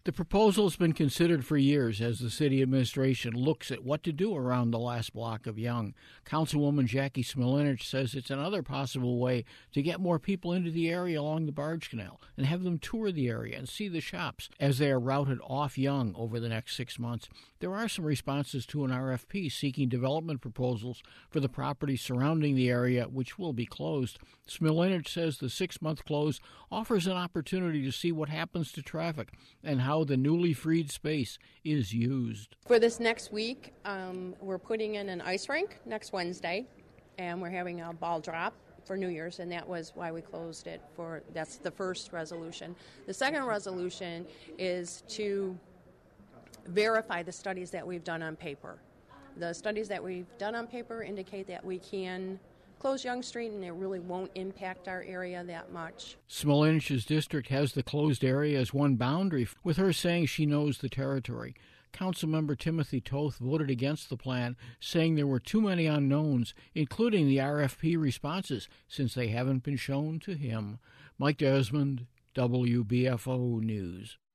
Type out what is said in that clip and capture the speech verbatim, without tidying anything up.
The proposal has been considered for years as the city administration looks at what to do around the last block of Yonge. Councilwoman Jackie Smilinich says it's another possible way to get more people into the area along the Barge Canal and have them tour the area and see the shops as they are routed off Yonge over the next six months. There are some responses to an R F P seeking development proposals for the property surrounding the area, which will be closed. Smilinich says the six-month close offers an opportunity to see what happens to traffic and how the newly freed space is used. For this next week, um, we're putting in an ice rink next Wednesday, and we're having a ball drop for New Year's, and that was why we closed it. For that's the first resolution. The second resolution is to verify the studies that we've done on paper. The studies that we've done on paper indicate that we can close Yonge Street and it really won't impact our area that much. Smilinich's district has the closed area as one boundary, with her saying she knows the territory. Councilmember Timothy Toth voted against the plan, saying there were too many unknowns, including the R F P responses, since they haven't been shown to him. Mike Desmond, W B F O News.